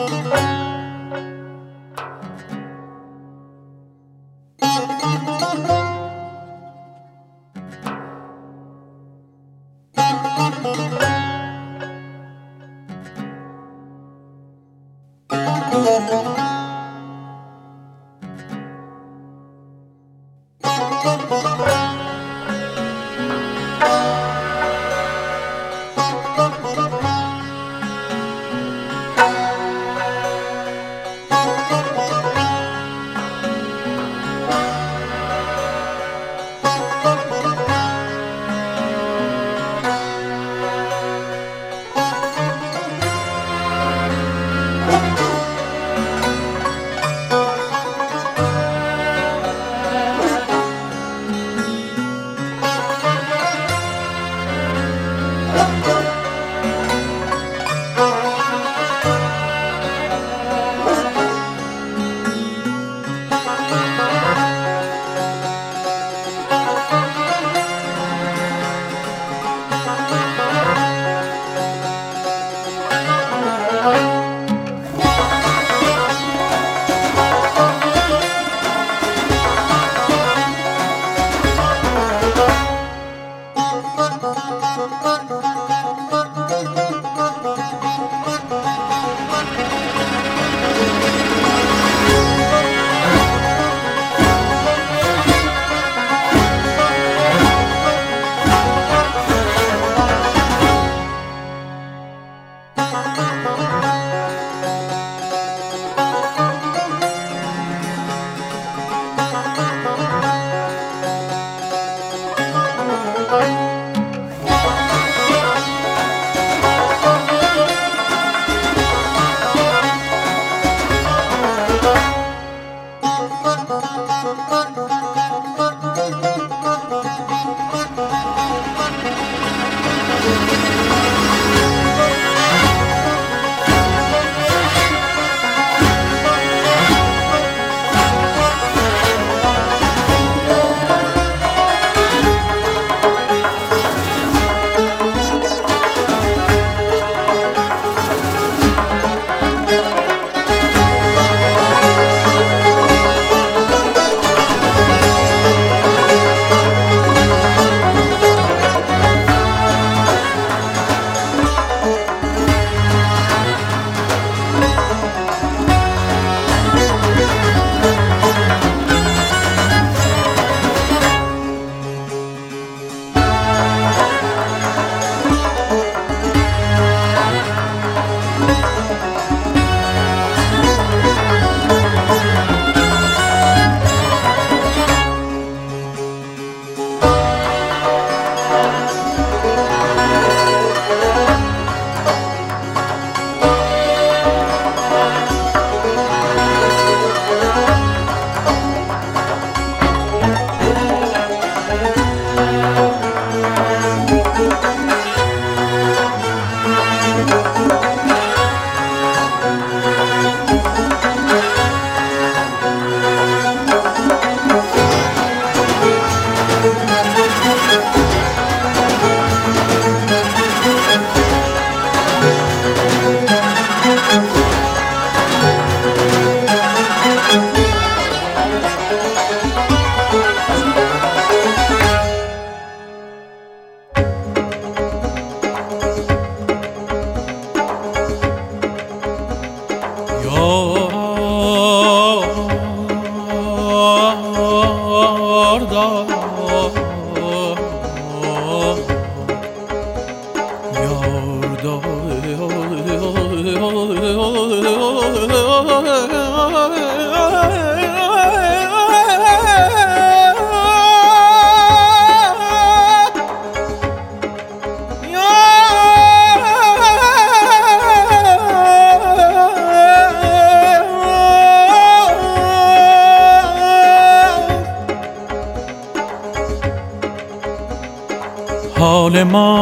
حال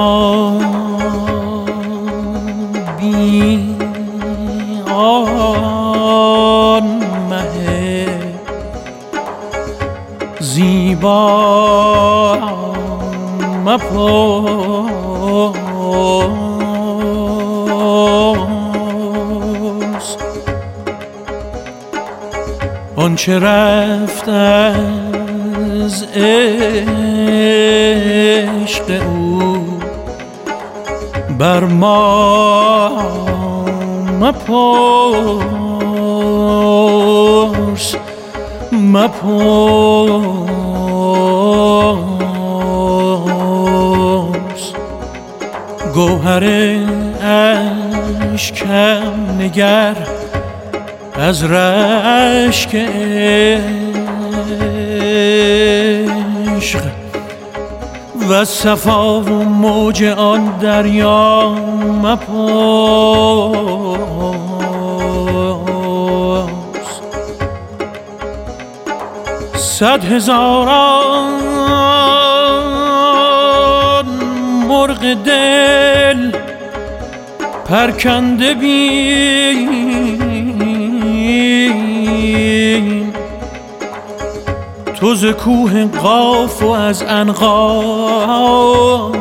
ما بی آن مه زیبا مپرس آنچه رفت از عشق او بر ما مپرس گوهر اشکم نگر از رشک عشق و صفا و موج آن دریا مپرس. 100,000 مرغ دل پرکنده بین تو ز کوه قاف و از عنقا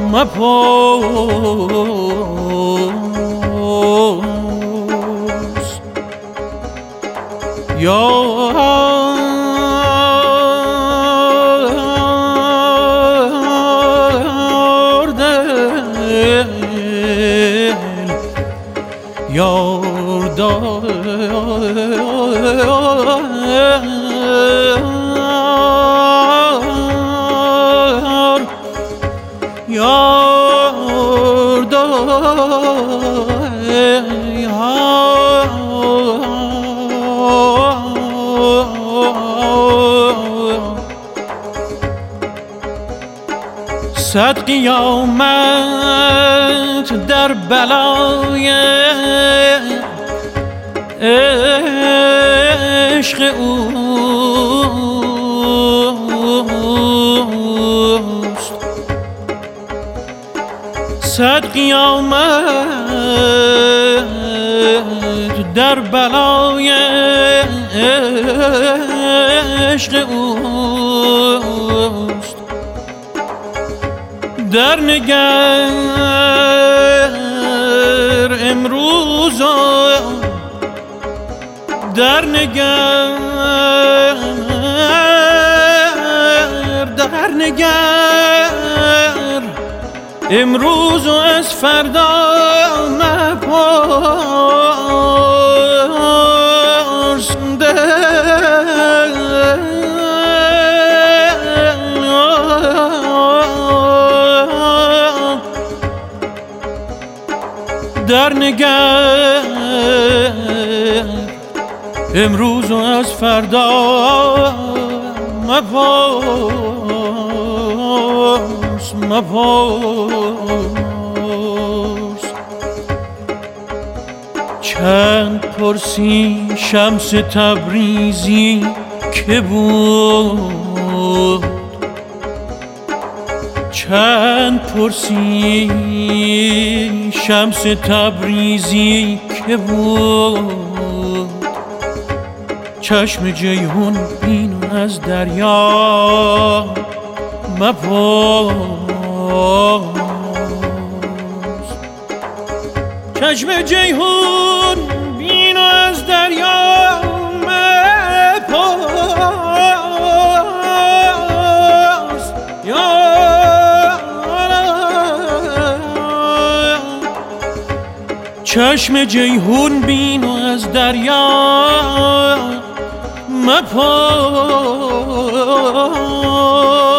مپرس. یار صد قیامت در بلای عشق اوست. 100 قیامت در بلای عشق اوست. در نگر امروز در نگر امروز و از فردا مپرس. در نگر امروز و از فردا مپرس. چند پرسی شمس تبریزی که بود، چند پرسی شمس تبریزی که بود. چشم جیهون بین از دریا مپرس. چشم جیهون بین از دریا مپرس. چشم جیهون بین از دریا مپرس.